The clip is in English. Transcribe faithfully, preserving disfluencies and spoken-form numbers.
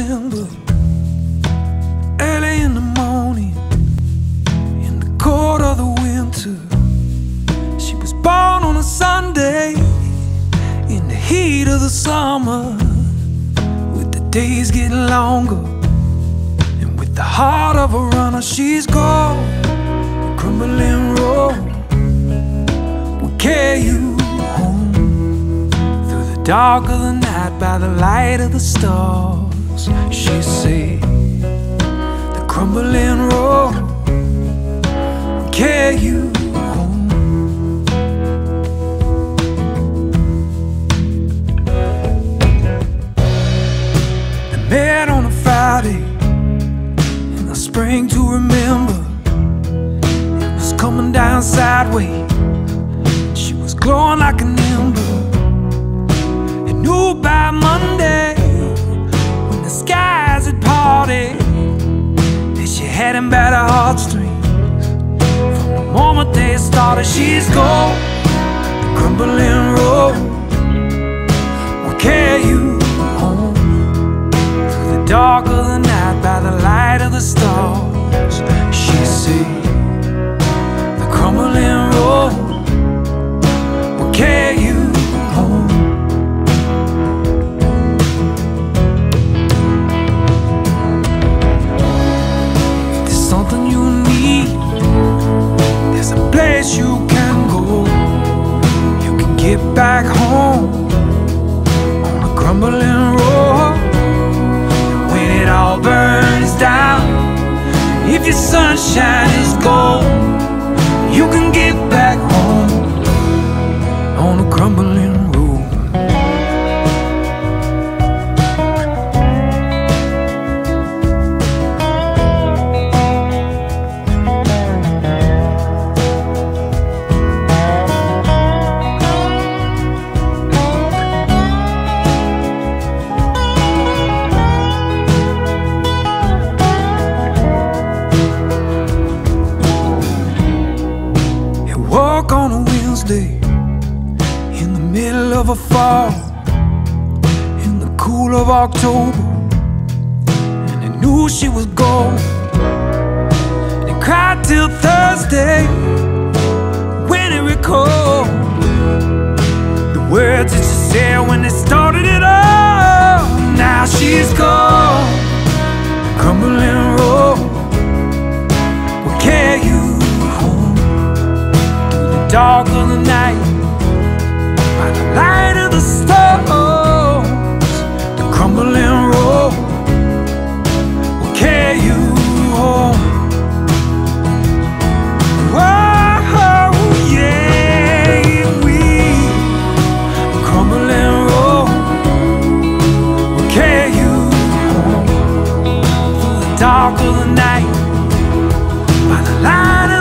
December, early in the morning, in the cold of the winter. She was born on a Sunday, in the heat of the summer, with the days getting longer, and with the heart of a runner. She's gone, the crumbling road will carry you home through the dark of the night by the light of the stars. She said, the crumbling road will carry you home. They met on a Friday in the spring to remember. It was coming down sideways, she was glowing like an ember. And knew by Monday, when the skies had parted, that she had him by the heartstrings. From the moment they started, she's gone, the crumbling road will carry you home through the dark of the night by the light of the stars. She said, the crumbling road will carry you home. If there's something you need, there's a place you can go. You can get back home on the crumbling road. When it all burns down, if your sunshine is gone, you can get back home on the crumbling road. Walk on a Wednesday in the middle of a fall, in the cool of October, and they knew she was gone. They cried till Thursday when they recalled the words that she said when they started it all. Now she's gone, the crumbling road will carry you dark of the night by the light of the stars. The crumbling road will carry you home. Oh, yeah, we the crumbling road will carry you home through the dark of the night by the light of